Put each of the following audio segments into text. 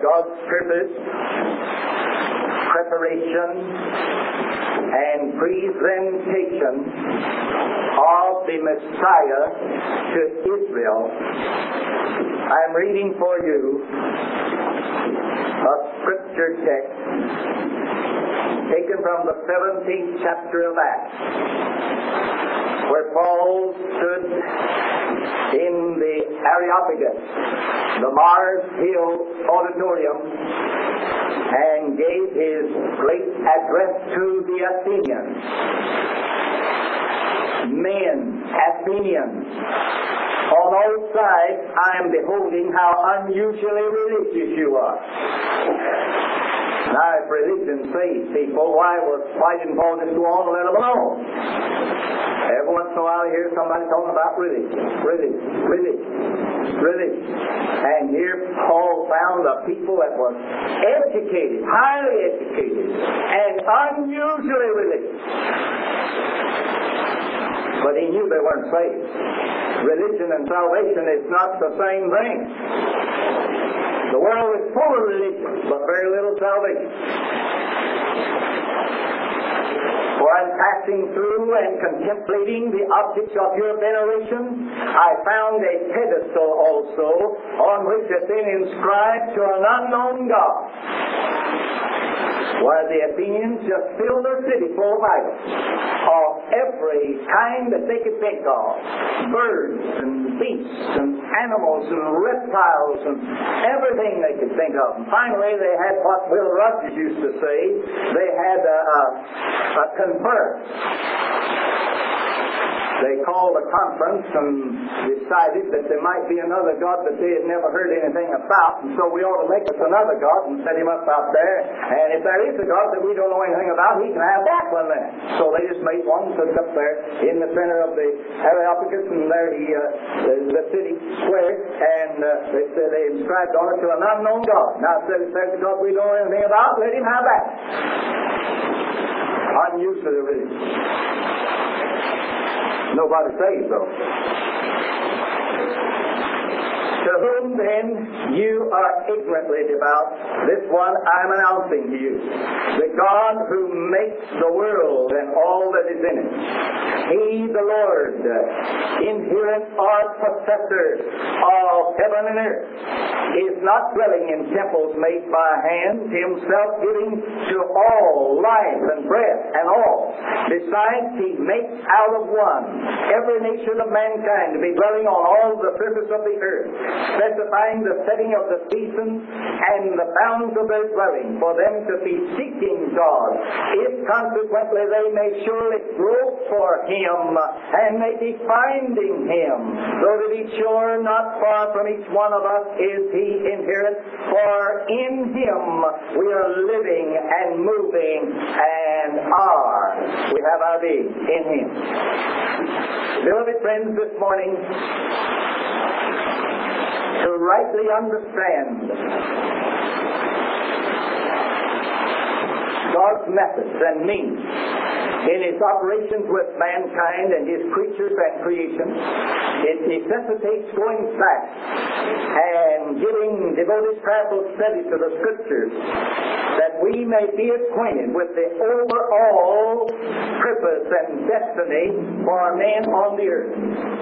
God's purpose, preparation, and presentation of the Messiah to Israel. I'm reading for you a scripture text taken from the 17th chapter of Acts, where Paul stood in the Areopagus, the Mars Hill Auditorium, and gave his great address to the Athenians. Men, Athenians, on all sides I am beholding how unusually religious you are. Now, if religion saves people, why didn't Paul just go on and let them alone? Every once in a while I hear somebody talking about religion. And here Paul found a people that was educated, highly educated, and unusually religious. But he knew they weren't saved. Religion and salvation is not the same thing. The world is full of religion, but very little salvation. For I'm passing through and contemplating the objects of your veneration, I found a pedestal also, on which had been inscribed to an unknown God. While the Athenians just filled their city full of idols, of every kind that they could think of. Birds and beasts and animals and reptiles and everything they could think of. And finally they had what Will Rogers used to say, they had a conference. They called a conference and decided that there might be another God that they had never heard anything about, and so we ought to make us another God and set him up out there. And if there is a God that we don't know anything about, he can have that one then. So they just made one, put it up there in the center of the Areopagus, and there the city square, and they inscribed on it to an unknown God. Now, if there's a God we don't know anything about, let him have that. Unusually religious. Nobody saved though. To whom then you are ignorantly devout, this one I am announcing to you. The God who makes the world and all that is in it. He, the Lord, inherent or possessor of heaven and earth, is not dwelling in temples made by hands, himself giving to all life and breath and all. Besides, he makes out of one every nation of mankind to be dwelling on all the surface of the earth, specifying the setting of the seasons and the bounds of their dwelling, for them to be seeking God, if consequently they may surely grope for him, and may be finding him, though to be sure not far from each one of us is he inherent, for in him we are living and moving and are. We have our being in him. Beloved friends, this morning, to rightly understand God's methods and means in his operations with mankind and his creatures and creation, it necessitates going back and giving devoted prayerful study to the Scriptures, that we may be acquainted with the overall purpose and destiny for men on the earth.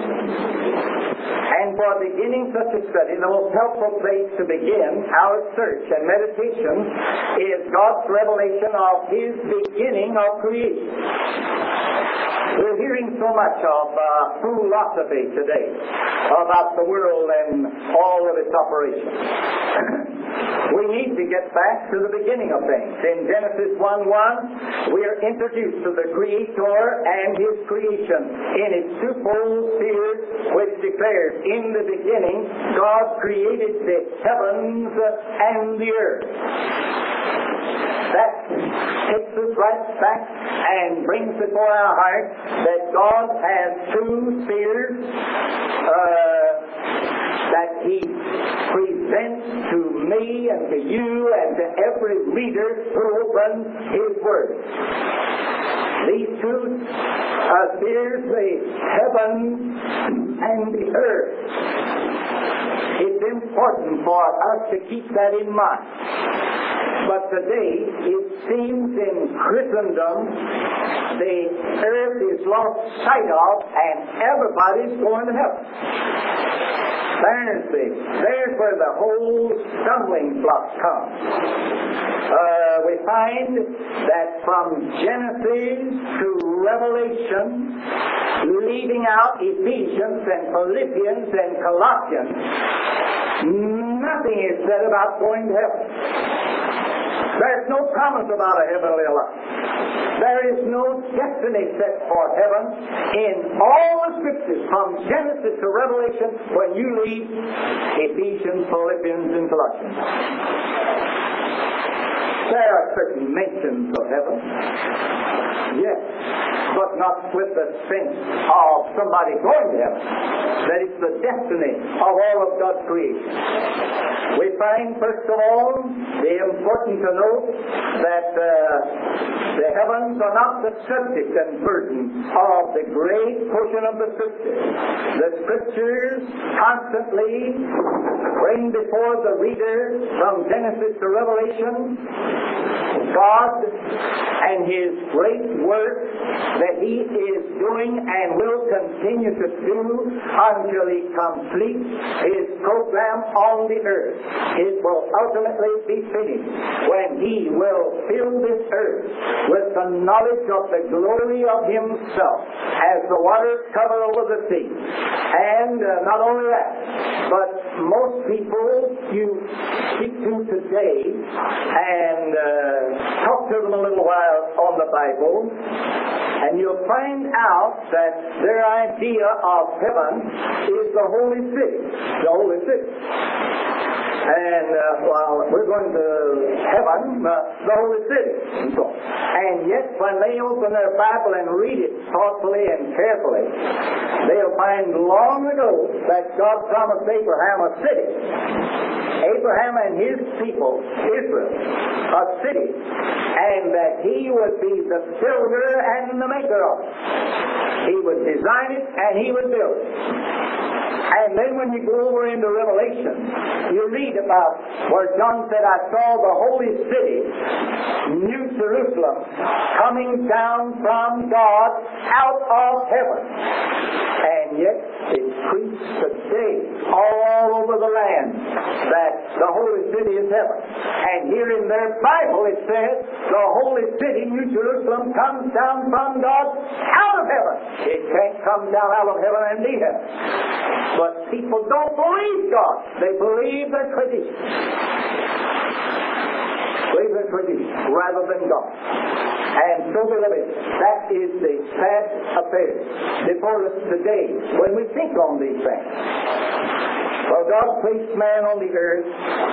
And for beginning such a study, the most helpful place to begin our search and meditation is God's revelation of his beginning of creation. We're hearing so much of philosophy today about the world and all of its operations. We need to get back to the beginning of things. In Genesis 1:1, we are introduced to the Creator and his creation in its twofold sphere, which declares, in the beginning, God created the heavens and the earth. That takes us right back and brings before our heart that God has two spheres that he presents to me and to you and to every reader who opens his Word. These two spheres, the heaven and the earth. It's important for us to keep that in mind. But today, it seems in Christendom, the earth is lost sight of and everybody's going to heaven. There's where the whole stumbling block comes. We find that from Genesis to Revelation, leaving out Ephesians and Philippians and Colossians, nothing is said about going to heaven. There's no promise about a heavenly life. There is no destiny set for heaven in all the Scriptures, from Genesis to Revelation, when you read Ephesians, Philippians, and Colossians. There are certain mentions of heaven, yes, but not with the sense of somebody going to heaven. That is the destiny of all of God's creation. We find, first of all, the important to note that the heavens are not the subject and burden of the great portion of the Scriptures. The Scriptures constantly bring before the reader, from Genesis to Revelation, God and His great work that He is doing and will continue to do until He completes His program on the earth. It will ultimately be finished when He will fill this earth with the knowledge of the glory of Himself as the waters cover over the sea. And not only that, but most people you speak to today and talk to them a little while on the Bible, and you'll find out that their idea of heaven is the holy city. The holy city. And while we're going to heaven, the holy city. And so on. And yet, when they open their Bible and read it thoughtfully and carefully, they'll find long ago that God promised Abraham a city. Abraham and his people, Israel, a city, and that he would be the builder and the maker of it. He would design it and he would build it. And then when you go over into Revelation, you read about where John said, I saw the holy city, New Jerusalem, coming down from God out of heaven. And yet it preached today all over the land that the holy city is heaven. And here in their Bible it says, the holy city, New Jerusalem, comes down from God out of heaven. It can't come down out of heaven and be heaven. But people don't believe God. They believe their tradition. Believe their tradition rather than God. And so, beloved, that is the sad affair before us today when we think on these things. Well, God placed man on the earth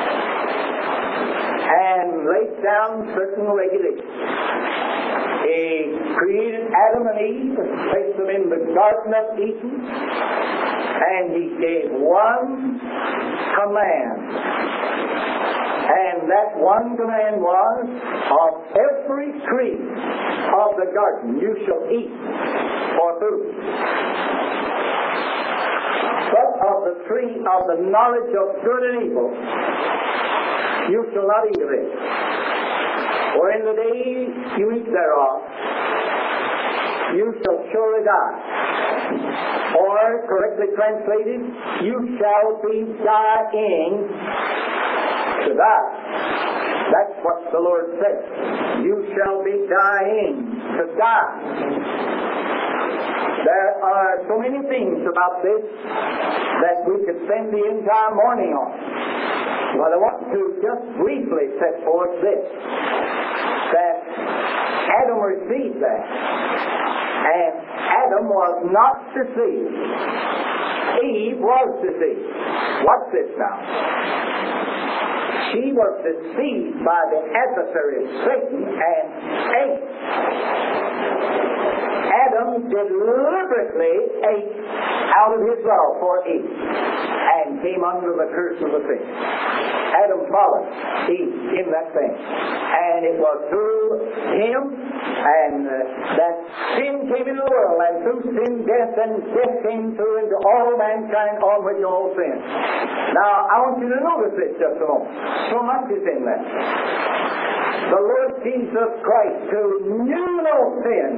and laid down certain regulations. He created Adam and Eve and placed them in the Garden of Eden, and He gave one command. And that one command was, of every tree of the garden you shall eat for food. But of the tree of the knowledge of good and evil, you shall not eat of it. For in the day you eat thereof, you shall surely die. Or, correctly translated, you shall be dying to die. That's what the Lord said. You shall be dying to die. There are so many things about this that we could spend the entire morning on. But I want to just briefly set forth this, that Adam received that. And Adam was not deceived. Eve was deceived. Watch this now. She was deceived by the adversary Satan and ate. Adam deliberately ate out of his love for Eve. and came under the curse of the sin. Adam followed Eve in that thing. And it was through him and that sin came into the world, and through sin death, and death came through into all mankind, on which all sin. Now, I want you to notice this just a moment. So much is in that. The Lord Jesus Christ, who knew no sin,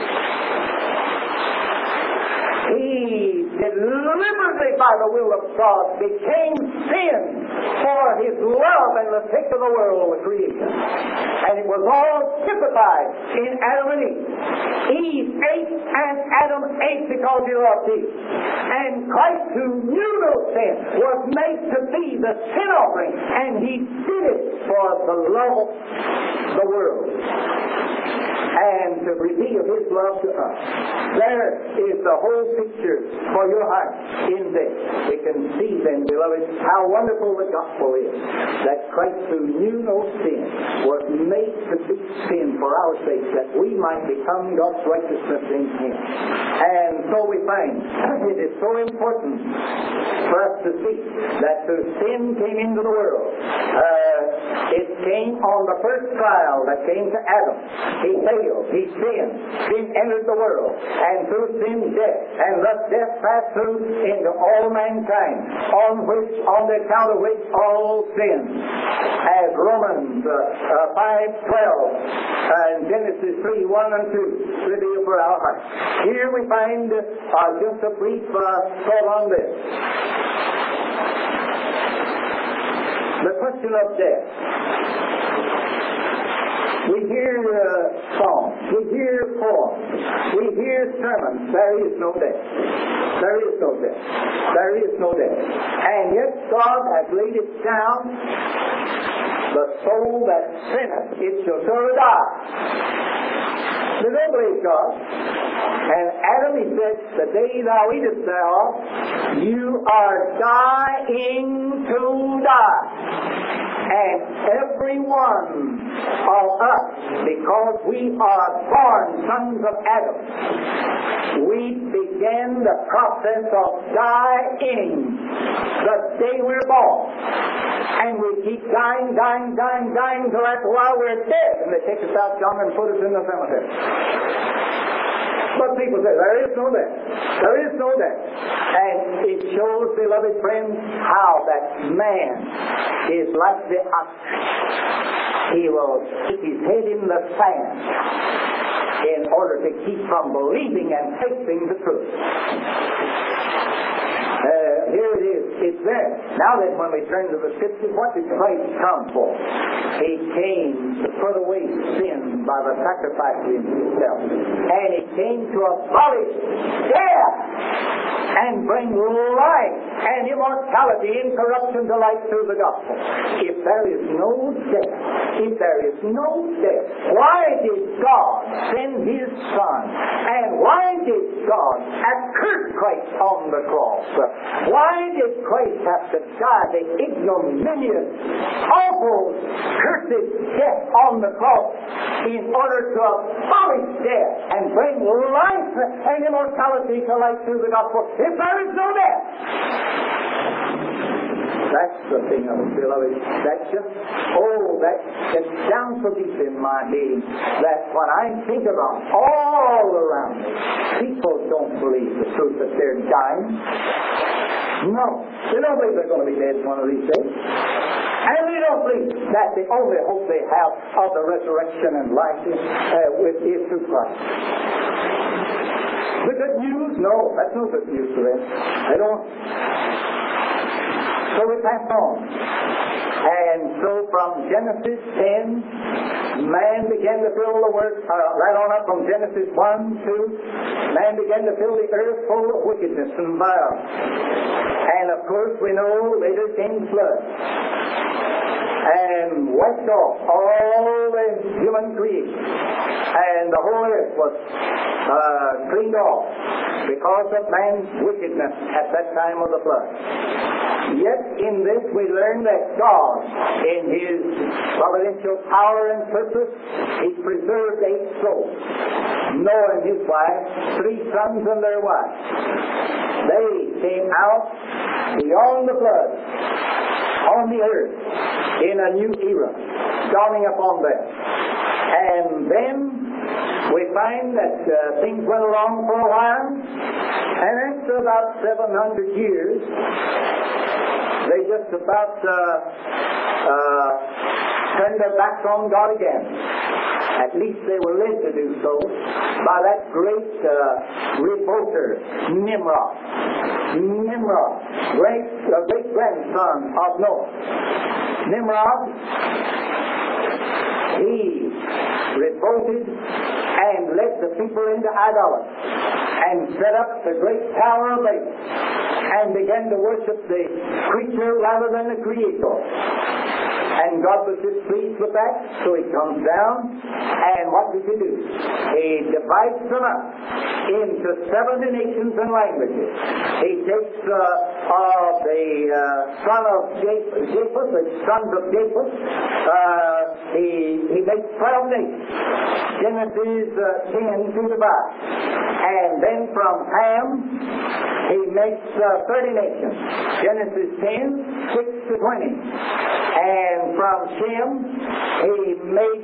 He deliberately, by the will of God, became sin for His love and the sake of the world, the creation. And it was all typified in Adam and Eve. Eve ate and Adam ate because he loved Eve. And Christ, who knew no sin, was made to be the sin offering, and He did it for the love of the world and to reveal His love to us. There is the whole picture for your heart in this. We can see then, beloved, how wonderful the gospel is, that Christ, who knew no sin, was made to be sin for our sake, that we might become God's righteousness in Him. And so we find it is so important for us to see that through sin came into the world. It came on the first trial that came to Adam. He failed. He sinned. Sin entered the world. And through sin, death. And thus death passed through into all mankind, on the account of which all sinned. As Romans 5:12 and Genesis 3:1 and 2 reveal for our hearts. Here we find just a brief thought on this. The question of death. We hear songs, we hear poems, we hear sermons. There is no death. There is no death. There is no death. And yet God has laid it down. The soul that sinneth, it shall surely die. They don't believe God. And Adam, he said, the day thou eatest thereof, you are dying to die. And every one of us, because we are born sons of Adam, we began the process of dying the day we're born. And we keep dying till after a while we're dead. And they take us out, John, and put us in the cemetery. But people say, there is no death. There is no death. And it shows, beloved friends, how that man is like the ostrich. He will stick his head in the sand in order to keep from believing and facing the truth. Here it is. It's there. Now that when we turn to the Scriptures, what did Christ come for? He came to put away sin by the sacrifice of Himself. And He came to abolish death and bring life and immortality, incorruption to life through the gospel. If there is no death, why did God send His Son? And why did God accurse Christ on the cross? Why did Christ have to die the ignominious, awful, cursed death on the cross in order to abolish death and bring life and immortality to life through the gospel? If there is no death. That's the thing of it, beloved. That's just, that gets down so deep in my being that when I think about all around me, people don't believe the truth that they're dying. No. They don't believe they're going to be dead one of these days. And they don't believe that the only hope they have of the resurrection and life is through Christ. The good news? No, that's no good news to them. They don't. So we pass on. And so from Genesis 10, man began to fill the earth, right on up from Genesis 1, 2, man began to fill the earth full of wickedness and violence. And of course we know later came flood. And wiped off all the human creation. And the whole earth was cleaned off because of man's wickedness at that time of the flood. Yet in this we learn that God, in His providential power and purpose, He preserved 8 souls. Noah and his wife, 3 sons and their wives. They came out beyond the flood, on the earth, in a new era, dawning upon them. And then we find that things went along for a while, and after about 700 years, they just about turned their backs on God again. At least they were led to do so by that great revolter, Nimrod. Nimrod, great-grandson of Noah. Nimrod, he revolted and led the people into idolatry and set up the great Tower of Babel and began to worship the creature rather than the Creator. And God was displeased with that, so He comes down, and what does He do? He divides them up into 70 nations and languages. He takes the son of Japheth, the sons of Japheth, he makes 12 nations. Genesis 10 to the Bible. And then from Ham, he makes 30 nations. Genesis 10, 6 to 20. And from Shem, he made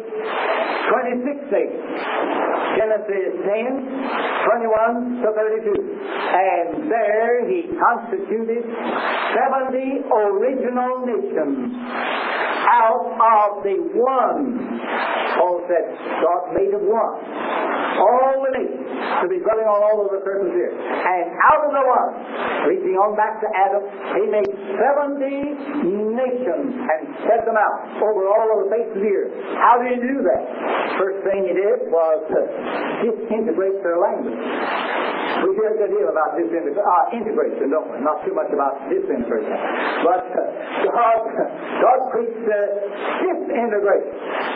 26 nations. Genesis 10, 21 to 32. And there he constituted 70 original nations out of the one. Paul said, God made of one. All the nations to be dwelling on all of the surface here. And out of the one, reaching on back to Adam, he made 70 nations and spread them out over all of the face of the earth. How did he do that? First thing he did was disintegrate their language. We hear a good deal about integration, don't we? Not too much about disintegration. But God preached disintegration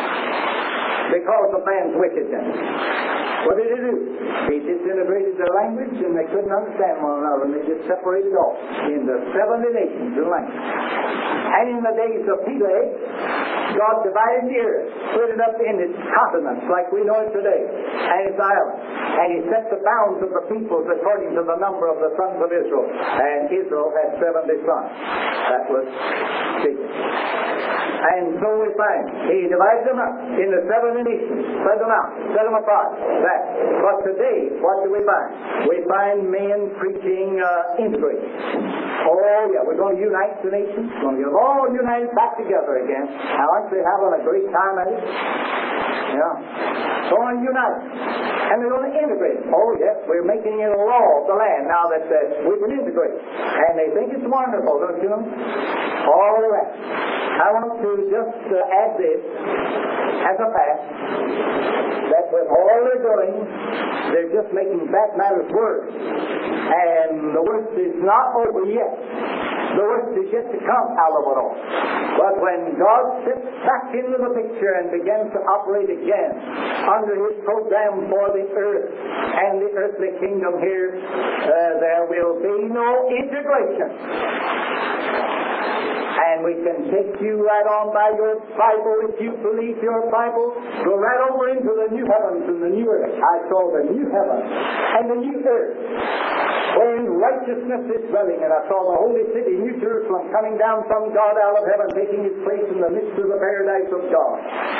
because of man's wickedness. What did he do? He disintegrated their language and they couldn't understand one another, and they just separated off into 70 nations and languages. And in the days of Peleg, God divided the earth, split it up in its continents like we know it today, and its islands. And He set the bounds of the peoples according to the number of the sons of Israel. And Israel had 70 sons. That was Jacob. And so we find He divided them up into 70 nations, spread them out, set them apart. But today, what do we find? We find men preaching integration. Oh yeah, we're going to unite the nations. We're going to get them all united back together again. Now, aren't they having a great time at it? Yeah. Going to unite. And they're going to integrate. Oh yes, we're making it a law of the land now that we can integrate. And they think it's wonderful, don't you know? All of that. I want to just add this as a fact, that with all they're doing, they're just making bad matters worse. And the worst is not over yet. The worst is yet to come out of it all. But when God steps back into the picture and begins to operate again under His program for the earth and the earthly kingdom here, there will be no integration. And we can take you right on by your Bible, if you believe your Bible. Go right over into the new heavens and the new earth. I saw the new heavens and the new earth, wherein righteousness is dwelling. And I saw the holy city, New Jerusalem, coming down from God out of heaven, taking its place in the midst of the paradise of God.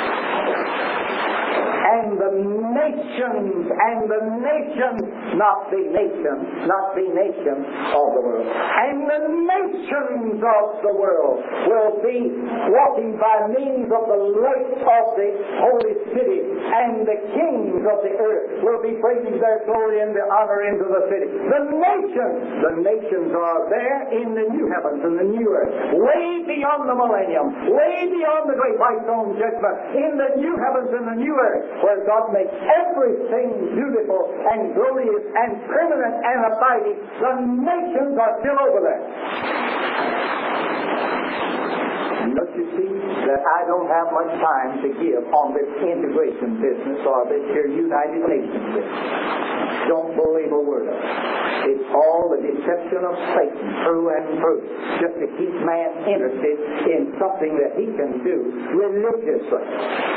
And the nations, not the nation of the world, and the nations of the world will be walking by means of the light of the holy city, and the kings of the earth will be bringing their glory and their honor into the city. The nations are there in the new heavens and the new earth, way beyond the millennium, way beyond the great white throne judgment, in the new heavens and the new earth, where God makes everything beautiful and glorious and permanent and abiding. The nations are still over there. And look you see, that I don't have much time to give on this integration business or this here United Nations business. Don't believe a word of it. It's all the deception of Satan, through and through, just to keep man interested in something that he can do religiously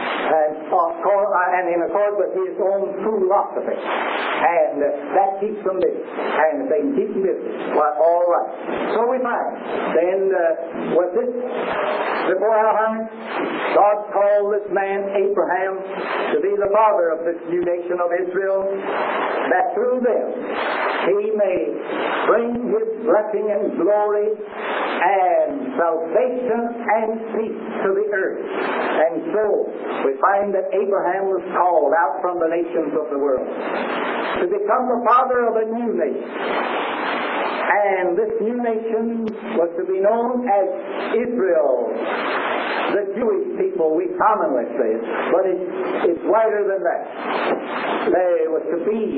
and in accord with his own philosophy. And that keeps them busy. And if they can keep them busy, well, all right. So we find, then, was this before our eyes? God called this man Abraham to be the father of this new nation of Israel, that through them he may bring his blessing and glory and salvation and peace to the earth. And so we find that Abraham was called out from the nations of the world to become the father of a new nation. And this new nation was to be known as Israel, the Jewish people, we commonly say it, but it's wider than that. They were to be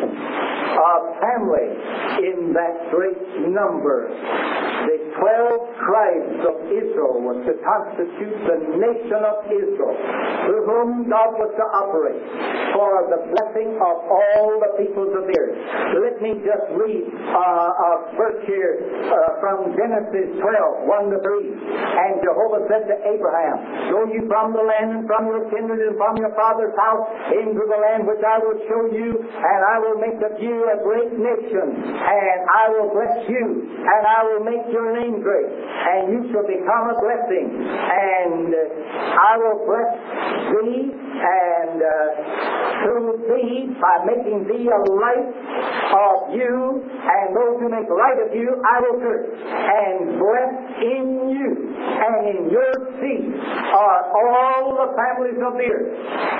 a family in that great number. The 12 tribes of Israel was to constitute the nation of Israel, through whom God was to operate for the blessing of all the peoples of the earth. Let me just read a verse here from Genesis 12, 1 to 3. And Jehovah said to Abraham, "Go ye from the land and from your kindred and from your father's house into the land which I will show you, and I will make of you a great nation, and I will bless you, and I will make your name great, and you shall become a blessing, and I will bless thee, and through thee, by making thee a light of you, and those who make light of you, I will curse, and bless in you, and in your seed are all the families of the earth."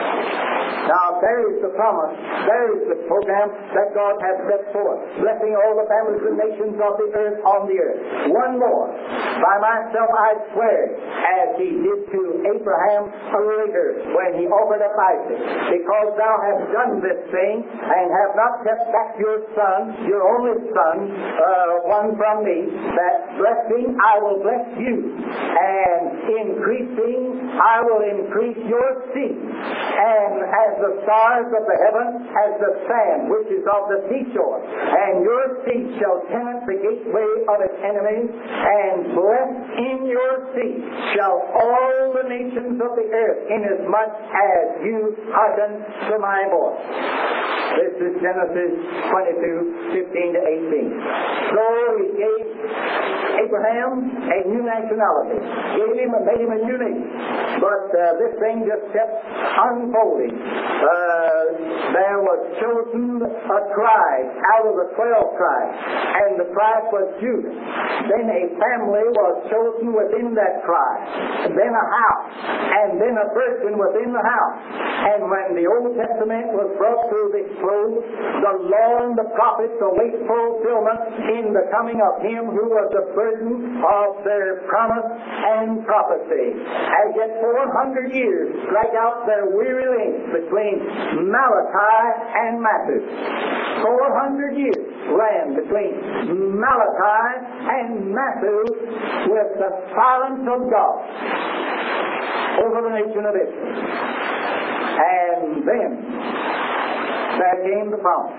Now, there is the promise, there is the program that God has set forth, blessing all the families and nations of the earth on the earth. One more, by myself I swear, as he did to Abraham later when he offered up Isaac, because thou hast done this thing and have not kept back your son, your only son, one from me, that blessing I will bless you, and increasing I will increase your seed, and as the stars of the heaven, as the sand which is of the seashore, and your seed shall tenant the gateway of its enemies, and blessed in your seed shall all the nations of the earth, inasmuch as you hearken to my voice. This is Genesis 22, 15 to 18. So he gave Abraham a new nationality, made him a new nation. But this thing just kept unfolding. There was chosen a tribe out of the 12 tribes, and the tribe was Judah. Then a family was chosen within that tribe, then a house, and then a virgin within the house. And when the Old Testament was brought to this close, the law and the prophets await fulfillment in the coming of Him who was the burden of their promise and prophecy. As yet 400 years drag out their weary length between Malachi and Matthew. 400 years ran between Malachi and Matthew with the silence of God over the nation of Israel. And then there came the promise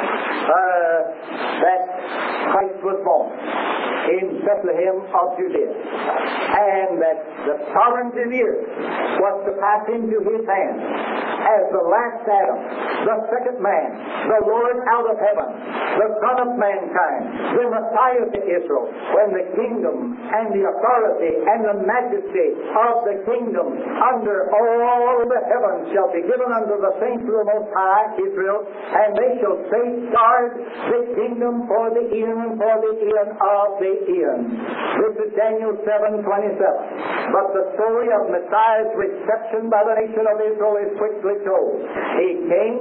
that Christ was born in Bethlehem of Judea, and that the sovereignty of the earth was to pass into His hands as the last Adam, the second man, the Lord out of heaven, the Son of mankind, the Messiah to Israel, when the kingdom and the authority and the majesty of the kingdom under all the heavens shall be given unto the saints of the Most High, Israel, and they shall safeguard the kingdom for the eon and for the eon of the eon. This is Daniel 7:27. But the story of Messiah's reception by the nation of Israel is quickly told. He came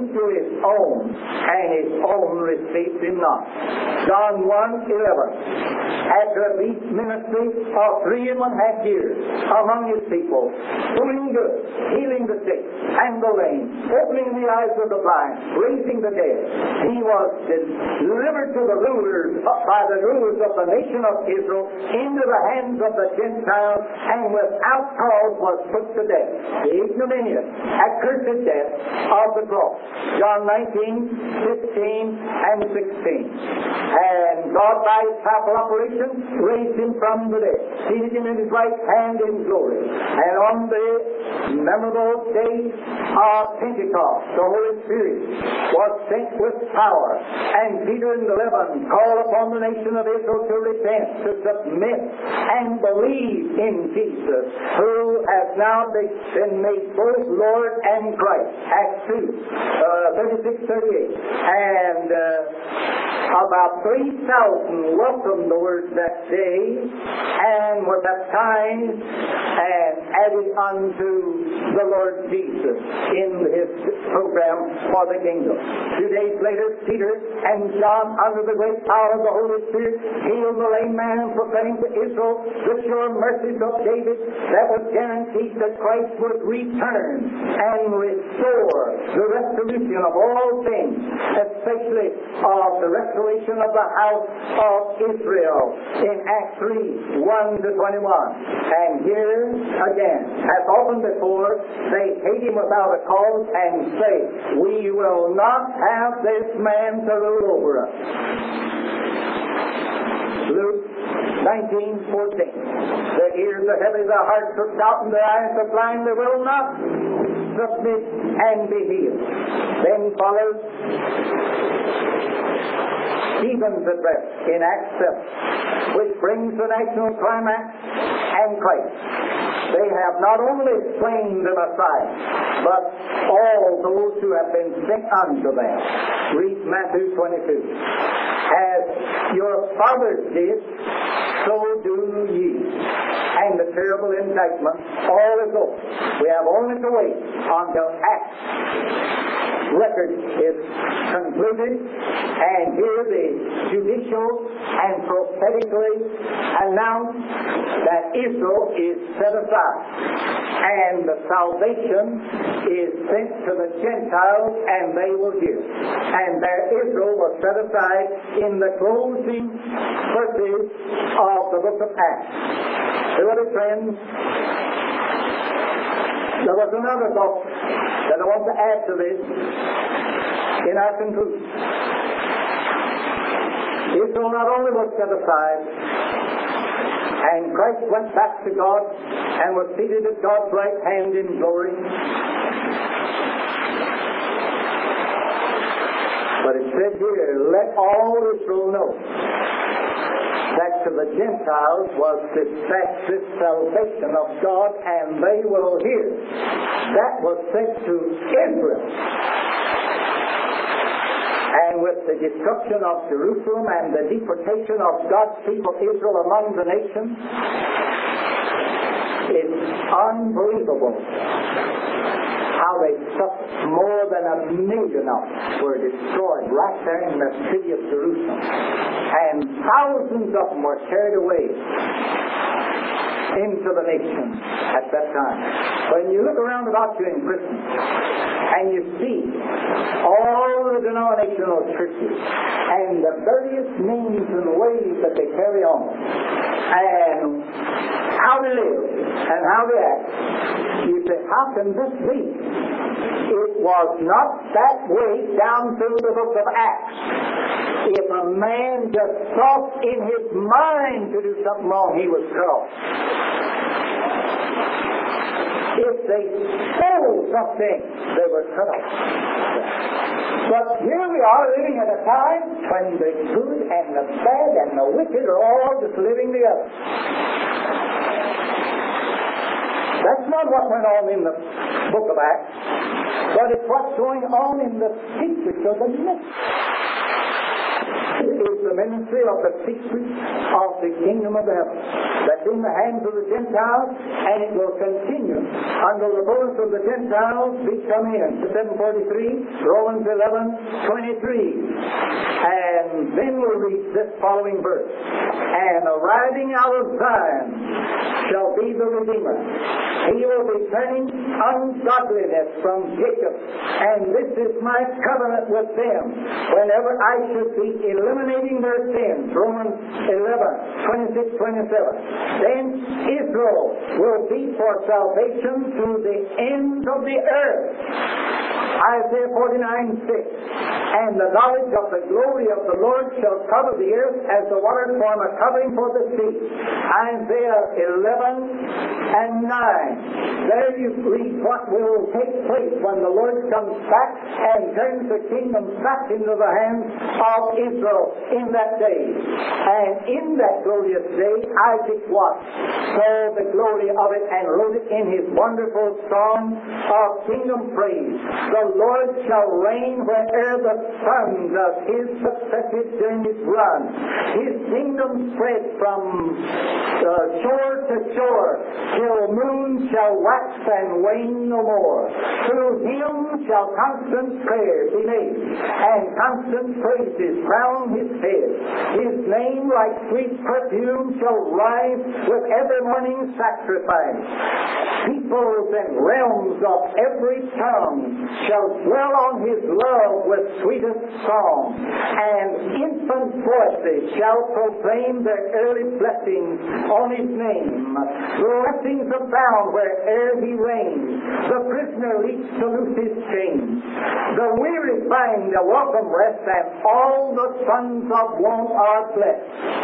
came to his own, and his own received him not. John 1:11. After a brief ministry of 3.5 years among his people, doing good, healing the sick and the lame, opening the eyes of the blind, raising the dead, he was delivered to the rulers by the rulers of the nation of Israel into the hands of the Gentiles, and without cause was put to death, the ignominious, accursed death of the cross. John 19:15 and 16. And God, by his powerful operation, raised him from the dead, seated him in his right hand in glory. And on the memorable day of Pentecost, the Holy Spirit was sent with power, and Peter and the 11 called upon the nation of Israel to repent, to submit, and believe in Jesus, who has now been made both Lord and Christ. Acts 2:36-38. And about 3,000 welcomed the word that day and were baptized and added unto the Lord Jesus in his program for the kingdom. 2 days later, Peter and John, under the great power of the Holy Spirit, healed the lame man, proclaiming to Israel the sure mercies of David that was guaranteed that Christ would return and restore the restoration of all things, especially of the restoration of the house of Israel in Acts 3:1-21. And here again, as often before, they hate him without a cause and say, we will not have this man to rule over us. Luke 19:14. The ears are heavy, the hearts are stout, and the eyes are blind. They will not submit and be healed. Then follows Stephen's address in Acts 7, which brings the national climax and Christ. They have not only slain the Messiah, but all those who have been sent unto them. Read Matthew 22. As your fathers did, so do ye. And the terrible indictment all is over. We have only to wait until Acts record is concluded, and here the judicial and prophetically announced that Israel is set aside, and the salvation is sent to the Gentiles, and they will hear. And there Israel was set aside in the closing verses of the book of Acts. Beloved friends, there was another thought that I want to add to this in our conclusion. Israel not only was set aside, and Christ went back to God and was seated at God's right hand in glory, but it said here, let all Israel know that to the Gentiles was dispatched this salvation of God, and they will hear. That was sent to Israel. And with the destruction of Jerusalem and the deportation of God's people Israel among the nations, it's unbelievable how they suffered. More than 1 million of them were destroyed right there in the city of Jerusalem. And thousands of them were carried away into the nation at that time. When you look around about you in Christendom and you see all the denominational churches and the various means and ways that they carry on and how they live and how they act, you say, how can this be? It was not that way down through the book of Acts. If a man just thought in his mind to do something wrong, he was crossed. If they stole something, they were cut off. But here we are living at a time when the good and the bad and the wicked are all just living together. That's not what went on in the book of Acts, but it's what's going on in the secrets of the mystery. It is the ministry of the secrets of the kingdom of heaven. that's in the hands of the Gentiles, and it will continue until the fullness of the Gentiles be come in. 743, Romans 11:23. And then we'll read this following verse. And arising out of Zion shall be the Redeemer. He will be turning ungodliness from Jacob. And this is my covenant with them whenever I should be eliminating their sins. Romans 11:26-27. Then Israel will be for salvation to the ends of the earth. Isaiah 49:6. And the knowledge of the glory of the Lord shall cover the earth as the waters form a covering for the sea. Isaiah 11:9. There you read what will take place when the Lord comes back and turns the kingdom back into the hands of Israel in that day. And in that glorious day, Isaac watched, saw the glory of it, and wrote it in his wonderful song of kingdom praise. The Lord shall reign where'er the sun does his successive journeys run. His kingdom spreads from shore to shore, till moon shall wax and wane no more. Through him shall constant prayer be made, and constant praises crown his head. His name like sweet perfume shall rise with every morning sacrifice. Peoples and realms of every tongue shall dwell on his love with sweetest song, and infant voices shall proclaim their early blessings on his name. Blessings abound where'er he reigns. The prisoner leaps to loose his chains. The weary find a welcome rest, and all the sons of want are blessed.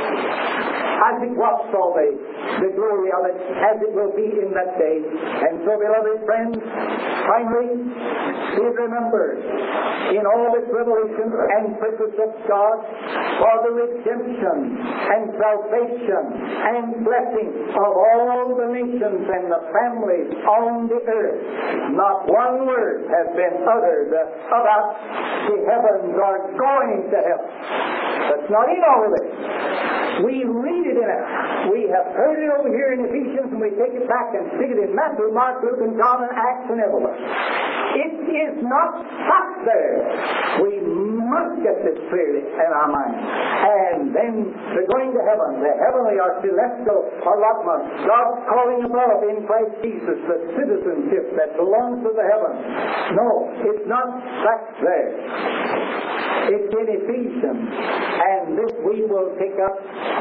Isaac watched all the glory of it as it will be in that day. And so, beloved friends, finally, be remembered in all its revelation and purpose of God for the redemption and salvation and blessing of all the nations and the families on the earth. Not one word has been uttered about the heavens or going to heaven. That's not in all of it. We read it in it. We have heard it over here in Ephesians, and we take it back and stick it in Matthew, Mark, Luke, and John, and Acts, and everywhere. It is not stuck there. We must get this clearly in our mind. And then the going to heaven, the heavenly or celestial allotment, God's calling above in Christ Jesus, the citizenship that belongs to the heavens. No, it's not stuck there. It's in Ephesians, and this we will take up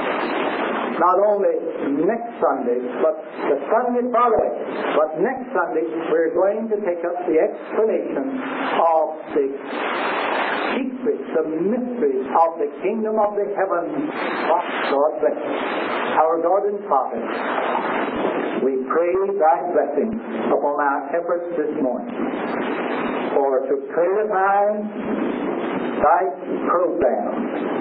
not only next Sunday, but the Sunday following. But next Sunday, we're going to take up the explanation of the secrets, the mysteries of the kingdom of the heavens. God bless you. Our God and Father, we pray thy blessing upon our efforts this morning for to clarify thy program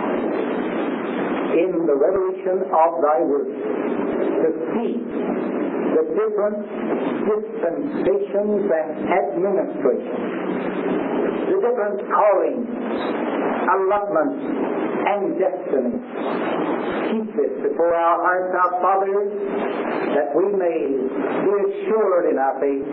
in the revelation of thy word, to see the different dispensations and administrations, the different callings, allotments, and destinies. Keep this before our hearts, our Father, that we may be assured in our faith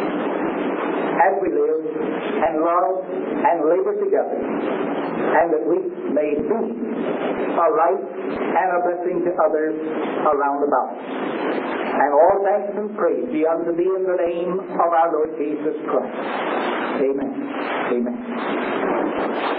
as we live and love and labor together, and that we may be a light and a blessing to others around about us. And all thanks and praise be unto thee in the name of our Lord Jesus Christ. Amen. Amen.